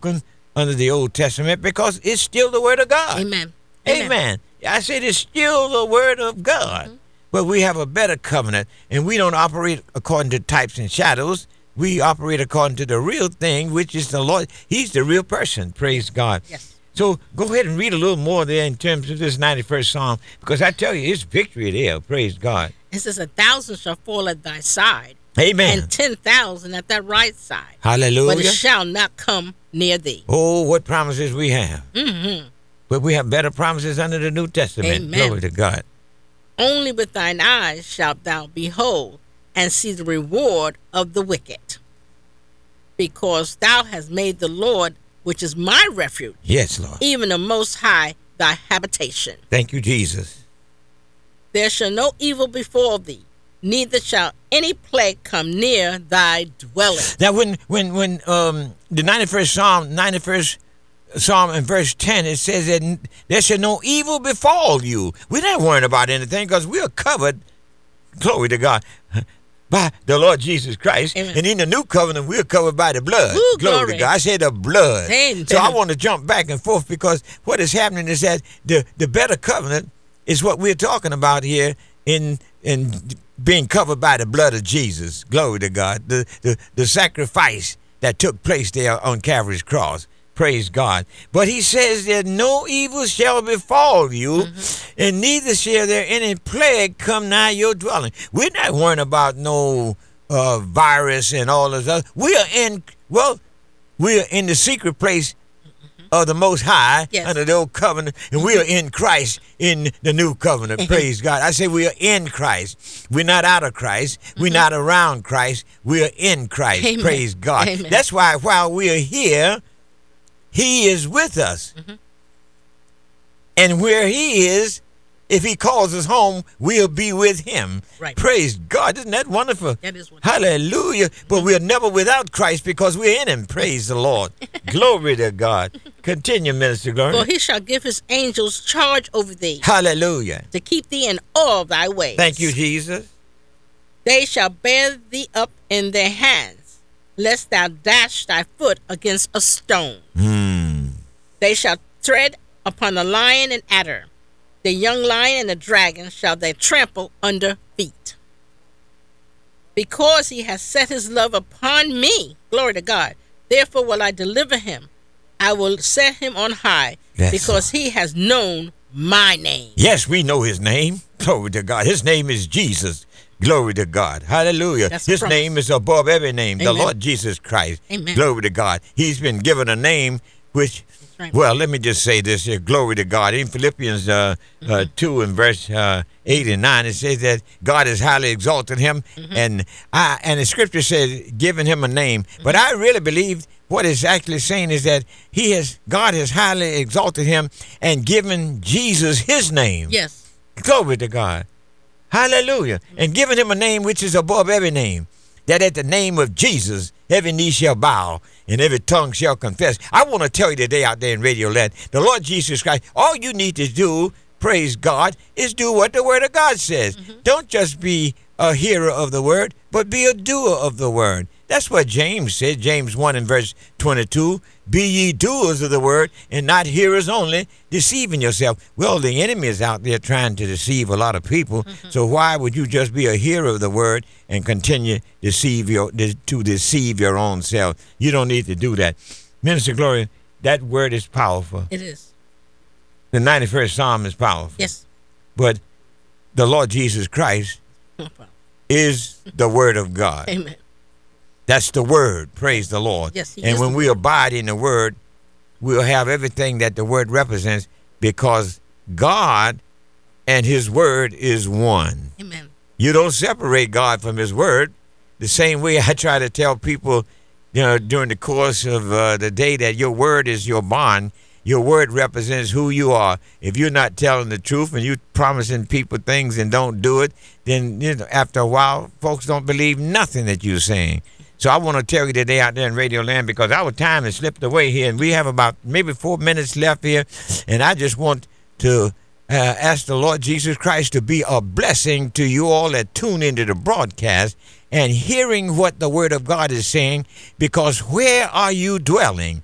under the Old Testament because it's still the Word of God. Amen. Amen. I said it's still the Word of God. But we have a better covenant, and we don't operate according to types and shadows. We operate according to the real thing, which is the Lord. He's the real person. Praise God. Yes. So go ahead and read a little more there in terms of this 91st Psalm, because I tell you, it's victory there. Praise God. It says, 1,000 shall fall at thy side, Amen. and 10,000 at thy right side. Hallelujah. But it shall not come near thee. Oh, what promises we have. Mm-hmm. But we have better promises under the New Testament. Amen. Glory to God. Only with thine eyes shalt thou behold and see the reward of the wicked. Because thou hast made the Lord, which is my refuge, Yes, Lord. even the Most High, thy habitation. Thank you, Jesus. There shall no evil befall thee, neither shall any plague come near thy dwelling. Now, when the 91st Psalm in verse 10, it says that there shall no evil befall you. We're not worrying about anything because we are covered, glory to God, by the Lord Jesus Christ. Amen. And in the new covenant, we're covered by the blood. Ooh, glory glory. to God. I said the blood. Amen. So I want to jump back and forth because what is happening is that the better covenant is what we're talking about here in being covered by the blood of Jesus. Glory to God. The sacrifice that took place there on Calvary's cross. Praise God. But he says that no evil shall befall you, and neither shall there any plague come nigh your dwelling. We're not worrying about no virus and all this other. We are in the secret place of the Most High, Yes. under the old covenant, and we are in Christ in the new covenant. Praise God. I say we are in Christ. We're not out of Christ. We're not around Christ. We are in Christ. Amen. Praise God. Amen. That's why while we are here, he is with us. And where he is, if he calls us home, we'll be with him. Right. Praise God. Isn't that wonderful? That is wonderful. Hallelujah. But we're never without Christ because we're in him. Praise the Lord. Glory to God. Continue, Minister Glory. For he shall give his angels charge over thee, Hallelujah. to keep thee in all thy ways. Thank you, Jesus. They shall bear thee up in their hands, lest thou dash thy foot against a stone. They shall tread upon the lion and adder. The young lion and the dragon shall they trample under feet. Because he has set his love upon me, glory to God, therefore will I deliver him. I will set him on high, Yes, because he has known my name. Yes, we know his name. Glory to God. His name is Jesus. Glory to God. Hallelujah. That's the His promise. name is above every name. The Amen. Lord Jesus Christ. Amen. Glory to God. He's been given a name which, right. well, let me just say this here. Glory to God. In Philippians 2 and verse 8 and 9, it says that God has highly exalted him. And the scripture says, given him a name. But I really believe what it's actually saying is that God has highly exalted him and given Jesus his name. Yes. Glory to God. Hallelujah. And given him a name which is above every name, that at the name of Jesus, every knee shall bow and every tongue shall confess. I want to tell you today out there in Radio Land, the Lord Jesus Christ, all you need to do, praise God, is do what the Word of God says. Don't just be a hearer of the Word, but be a doer of the Word. That's what James said, James 1 and verse 22. Be ye doers of the word and not hearers only, deceiving yourself. Well, the enemy is out there trying to deceive a lot of people. So why would you just be a hearer of the word and continue to deceive your own self? You don't need to do that. Minister Gloria, that word is powerful. It is. The 91st Psalm is powerful. Yes. But the Lord Jesus Christ is the word of God. Amen. That's the word. Praise the Lord. Yes, he and is when the we abide in the word, we'll have everything that the word represents because God and his word is one. Amen. You don't separate God from his word. The same way I try to tell people, during the course of the day that your word is your bond. Your word represents who you are. If you're not telling the truth and you're promising people things and don't do it, then after a while, folks don't believe nothing that you're saying. So I want to tell you today out there in Radio Land, because our time has slipped away here, and we have about maybe 4 minutes left here, and I just want to ask the Lord Jesus Christ to be a blessing to you all that tune into the broadcast and hearing what the Word of God is saying, because where are you dwelling?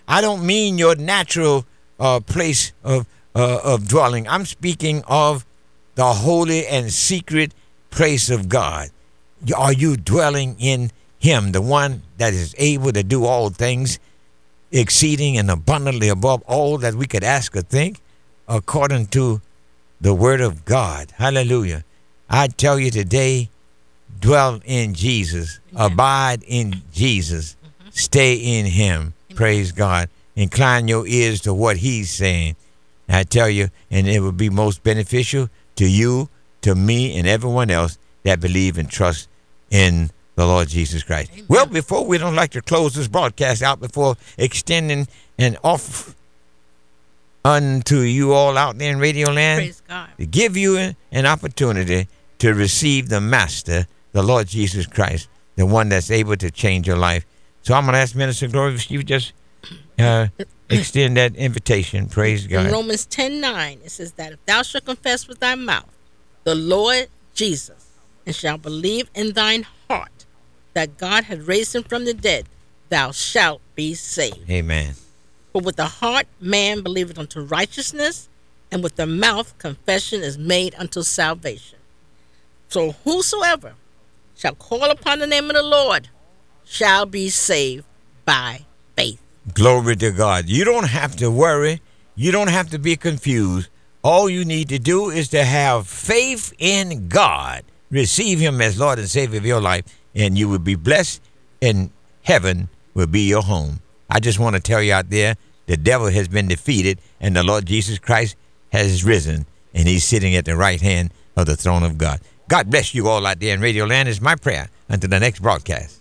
I don't mean your natural place of dwelling. I'm speaking of the holy and secret place of God. Are you dwelling in him, the one that is able to do all things, exceeding and abundantly above all that we could ask or think, according to the word of God? Hallelujah. I tell you today, dwell in Jesus, abide in Jesus, stay in him. Praise God. Incline your ears to what he's saying. I tell you, and it will be most beneficial to you, to me, and everyone else that believe and trust in the Lord Jesus Christ. Amen. Well, before we don't like to close this broadcast out before extending an offer unto you all out there in Radio Land, praise God, to give you an opportunity to receive the Master, the Lord Jesus Christ, the one that's able to change your life. So I'm going to ask Minister Gloria if you just extend that invitation. Praise God. In Romans 10:9, it says that if thou shalt confess with thy mouth the Lord Jesus, and shalt believe in thine heart that God hath raised him from the dead, thou shalt be saved. Amen. For with the heart man believeth unto righteousness, and with the mouth confession is made unto salvation. So whosoever shall call upon the name of the Lord shall be saved by faith. Glory to God. You don't have to worry. You don't have to be confused. All you need to do is to have faith in God. Receive him as Lord and Savior of your life, and you will be blessed, and heaven will be your home. I just want to tell you out there, the devil has been defeated, and the Lord Jesus Christ has risen, and he's sitting at the right hand of the throne of God. God bless you all out there in Radio Land is my prayer until the next broadcast.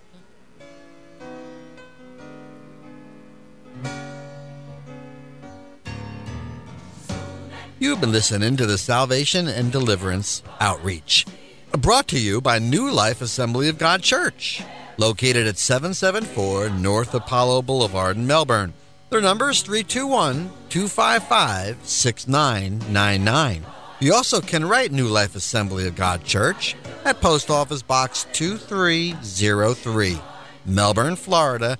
You've been listening to the Salvation and Deliverance Outreach, brought to you by New Life Assembly of God Church, located at 774 North Apollo Boulevard in Melbourne. Their number is 321-255-6999. You also can write New Life Assembly of God Church at Post Office Box 2303, Melbourne, Florida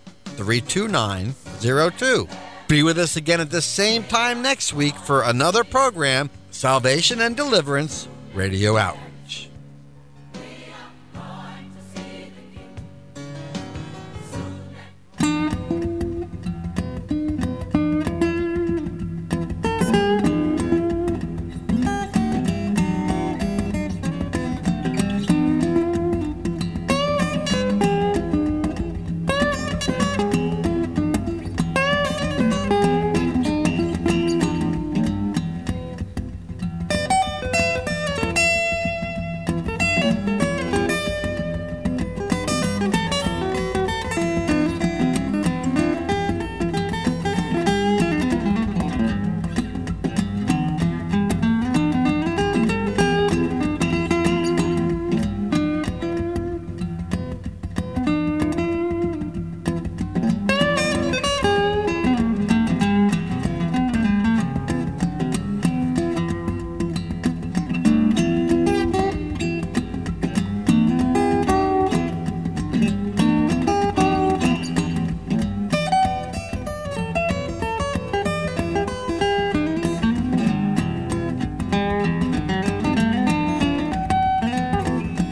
32902. Be with us again at the same time next week for another program, Salvation and Deliverance Radio Outreach.